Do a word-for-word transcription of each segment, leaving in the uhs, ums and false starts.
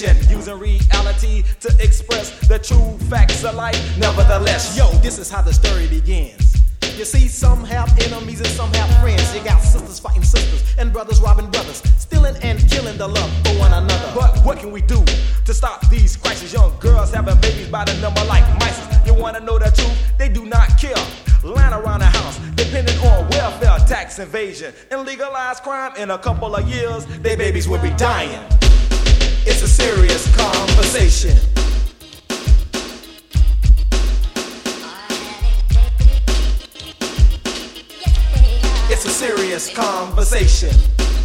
sensation, using reality to express the true facts of life. Nevertheless, yo, this is how the story begins. You see, some have enemies and some have friends. You got sisters fighting sisters and brothers robbing brothers, stealing and killing the love for one another. But what can we do to stop these crises? Young girls having babies by the number like mice. You wanna know the truth? They do not care. Line around the house, depending on welfare, tax invasion, and legalized crime. In a couple of years, their babies will be dying. It's a serious conversation. It's a serious conversation.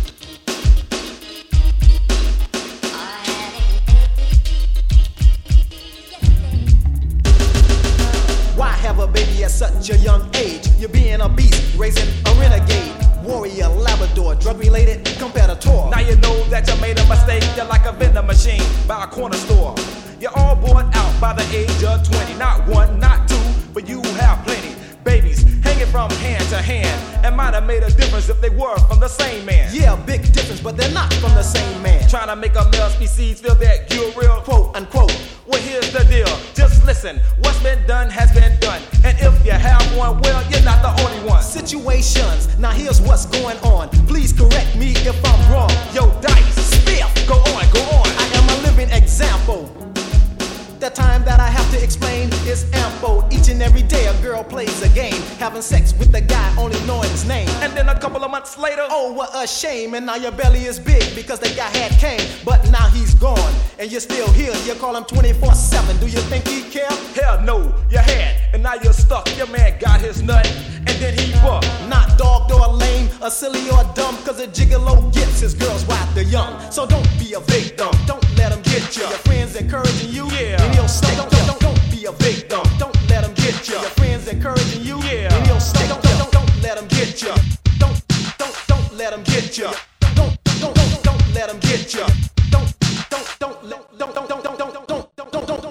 Why have a baby at such a young age? You're being a beast, raising a renegade, warrior, Labrador, drug-related competitor. Now you know that you made a mistake. You're like a vending machine by a corner store. You're all bought out by the age of twenty. Not one, not two, but you have plenty. Babies hanging from hand to hand, and might have made a difference if they were from the same man. Yeah, big difference, but they're not from the same man. Trying to make a male species feel that you're real, quote unquote. Well, here's the deal. Just listen. What's been done has been done, and if you have one, well, you're not the only one. Situations. Now here's what's going on. Please correct me if I'm wrong. Yo, Dice, Spiff, go on, go on. I am a living example. The time that I have to explain is ample. Each and every day a girl plays a game, having sex with a guy only knowing his name. And then a couple of months later, oh, what a shame. And now your belly is big because the guy had came, but now he's gone and you're still here. You call him twenty-four seven. Do you think he care? Hell no, you had, and now you're stuck. Your man got his nut, and then he bucked. Not dogged or lame, or silly or dumb, cause a gigolo gets his girls while they're young. So don't be a victim, don't let him get you. Your friends encouraging you, yeah, and he'll stay. Don't, don't, don't be a victim, don't let him get you. Your friends encouraging you, yeah, and he'll stay. Don't, don't, don't let him get you. Don't, don't, don't let him get you. Don't, don't, don't, don't let him get you. Don't, don't, don't, don't, don't, don't.